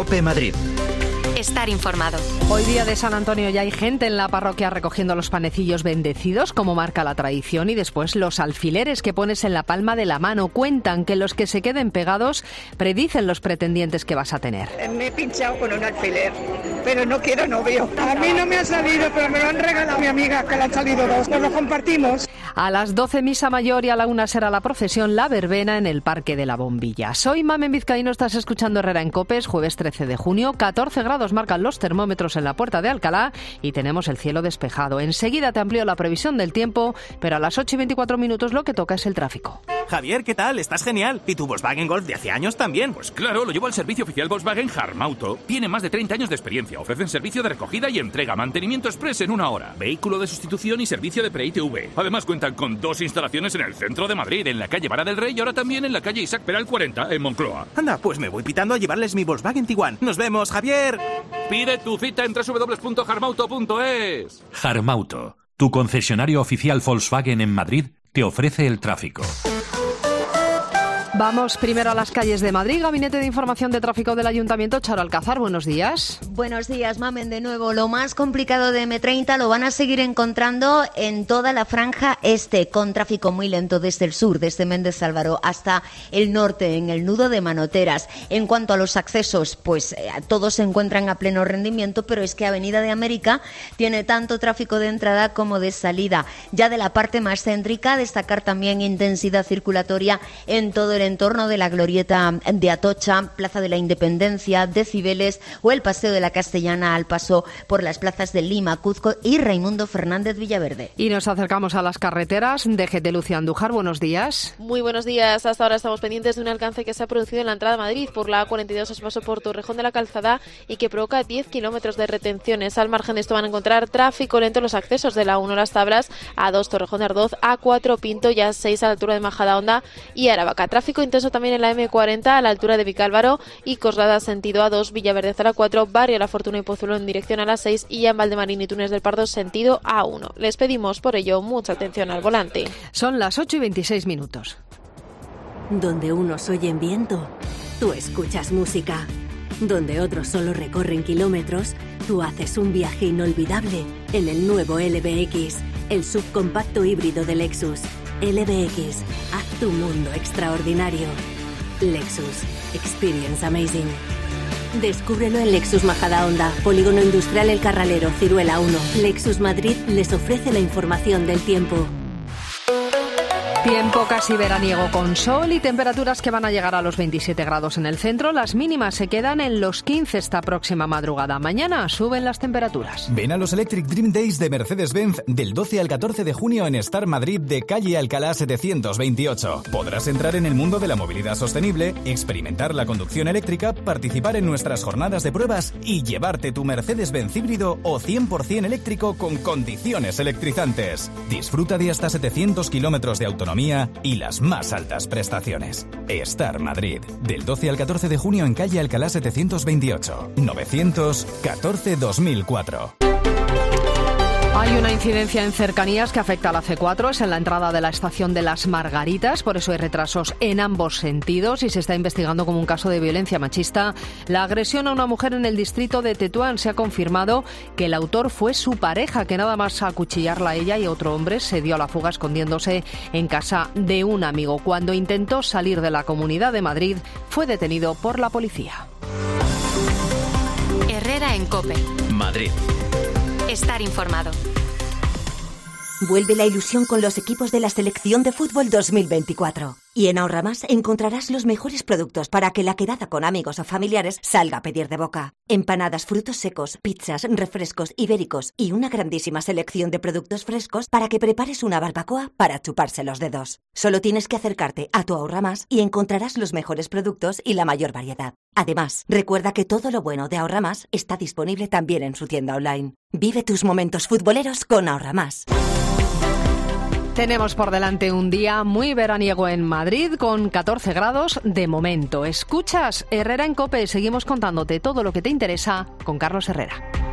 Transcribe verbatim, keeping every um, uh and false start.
COPE Madrid. Estar informado. Hoy día de San Antonio ya hay gente en la parroquia recogiendo los panecillos bendecidos, como marca la tradición, y después los alfileres que pones en la palma de la mano. Cuentan que los que se queden pegados predicen los pretendientes que vas a tener. Me he pinchado con un alfiler, pero no quiero novio. A mí no me ha salido, pero me lo han regalado mi amiga, que le han salido dos. Nos lo compartimos. A las doce misa mayor y a la una será la procesión, la verbena en el Parque de la Bombilla. Soy Mamen Vizcaíno, estás escuchando Herrera en COPE, es jueves trece de junio, catorce grados marcan los termómetros en la Puerta de Alcalá y tenemos el cielo despejado. Enseguida te amplío la previsión del tiempo, pero a las ocho y veinticuatro minutos lo que toca es el tráfico. Javier, ¿qué tal? Estás genial. ¿Y tu Volkswagen Golf de hace años también? Pues claro, lo llevo al servicio oficial Volkswagen Harmauto. Tiene más de treinta años de experiencia. Ofrecen servicio de recogida y entrega, mantenimiento express en una hora, vehículo de sustitución y servicio de pre-I T V. Además cuentan con dos instalaciones en el centro de Madrid, en la calle Vara del Rey y ahora también en la calle Isaac Peral cuarenta, en Moncloa. Anda, pues me voy pitando a llevarles mi Volkswagen Tiguan. ¡Nos vemos, Javier! Pide tu cita en doble u doble u doble u punto harmauto punto es. Harmauto, tu concesionario oficial Volkswagen en Madrid, te ofrece el tráfico. Vamos primero a las calles de Madrid. Gabinete de Información de Tráfico del Ayuntamiento, Charo Alcázar, buenos días. Buenos días, Mamen, de nuevo. Lo más complicado de eme treinta lo van a seguir encontrando en toda la franja este, con tráfico muy lento desde el sur, desde Méndez Álvaro hasta el norte, en el nudo de Manoteras. En cuanto a los accesos, pues eh, todos se encuentran a pleno rendimiento, pero es que Avenida de América tiene tanto tráfico de entrada como de salida. Ya de la parte más céntrica, destacar también intensidad circulatoria en todo el entorno de la glorieta de Atocha, Plaza de la Independencia, de Cibeles o el Paseo de la Castellana al paso por las plazas de Lima, Cuzco y Raimundo Fernández Villaverde. Y nos acercamos a las carreteras. D G T Lucía Andújar, buenos días. Muy buenos días. Hasta ahora estamos pendientes de un alcance que se ha producido en la entrada a Madrid por la A cuarenta y dos a su paso por Torrejón de la Calzada y que provoca diez kilómetros de retenciones. Al margen de esto van a encontrar tráfico lento en los accesos de la A uno Las Tablas, A dos Torrejón de Ardoz, A cuatro Pinto y A seis a la altura de Majadahonda y Aravaca. Tráfico intenso también en la eme cuarenta a la altura de Vicálvaro y Coslada sentido A dos, Villaverde a la cuatro, Barrio La Fortuna y Pozuelo en dirección a la seis y ya en Valdemarín y Túnez del Pardo sentido A uno. Les pedimos por ello mucha atención al volante. Son las ocho y veintiséis minutos. Donde unos oyen viento, tú escuchas música. Donde otros solo recorren kilómetros, tú haces un viaje inolvidable en el nuevo L B X, el subcompacto híbrido de Lexus. L B X, haz tu mundo extraordinario. Lexus, experience amazing. Descúbrelo en Lexus Majadahonda, Polígono Industrial El Carralero, Ciruela uno. Lexus Madrid les ofrece la información del tiempo. Tiempo casi veraniego con sol y temperaturas que van a llegar a los veintisiete grados en el centro. Las mínimas se quedan en los quince esta próxima madrugada. Mañana suben las temperaturas. Ven a los Electric Dream Days de Mercedes-Benz del doce al catorce de junio en Star Madrid de calle Alcalá setecientos veintiocho. Podrás entrar en el mundo de la movilidad sostenible, experimentar la conducción eléctrica, participar en nuestras jornadas de pruebas y llevarte tu Mercedes-Benz híbrido o cien por ciento eléctrico con condiciones electrizantes. Disfruta de hasta setecientos kilómetros de autonomía y las más altas prestaciones. Star Madrid, del doce al catorce de junio en calle Alcalá setecientos veintiocho, novecientos catorce dos mil cuatro. Hay una incidencia en cercanías que afecta a la ce cuatro, es en la entrada de la estación de Las Margaritas, por eso hay retrasos en ambos sentidos y se está investigando como un caso de violencia machista. La agresión a una mujer en el distrito de Tetuán. Se ha confirmado que el autor fue su pareja, que nada más acuchillarla a ella y otro hombre se dio a la fuga escondiéndose en casa de un amigo. Cuando intentó salir de la Comunidad de Madrid, fue detenido por la policía. Herrera en COPE. Madrid. Estar informado. Vuelve la ilusión con los equipos de la Selección de Fútbol dos mil veinticuatro. Y en Ahorra Más encontrarás los mejores productos para que la quedada con amigos o familiares salga a pedir de boca. Empanadas, frutos secos, pizzas, refrescos ibéricos y una grandísima selección de productos frescos para que prepares una barbacoa para chuparse los dedos. Solo tienes que acercarte a tu Ahorra Más y encontrarás los mejores productos y la mayor variedad. Además, recuerda que todo lo bueno de Ahorra Más está disponible también en su tienda online. Vive tus momentos futboleros con Ahorra Más. Tenemos por delante un día muy veraniego en Madrid con catorce grados de momento. Escuchas Herrera en COPE. Seguimos contándote todo lo que te interesa con Carlos Herrera.